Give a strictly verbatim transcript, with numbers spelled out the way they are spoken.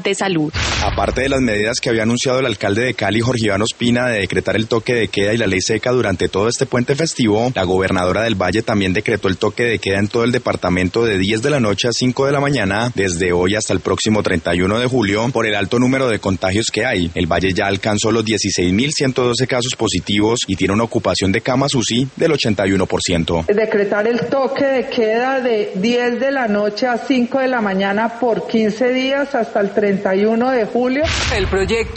de salud. Aparte de las medidas que había anunciado el alcalde de Cali, Jorge Iván Ospina, de decretar el toque de queda y la ley seca durante todo este puente festivo, la gobernadora del Valle también decretó el toque de queda en todo el departamento de diez de la noche a cinco de la mañana, desde hoy hasta el próximo treinta y uno de julio, por el alto número de contagios que hay. El Valle ya alcanzó los dieciséis mil ciento doce casos positivos y tiene una ocupación de camas U C I del ochenta y uno por ciento. Decretar el toque de queda de diez de la noche a cinco de la mañana por quince días hasta el treinta y uno de julio. El proyecto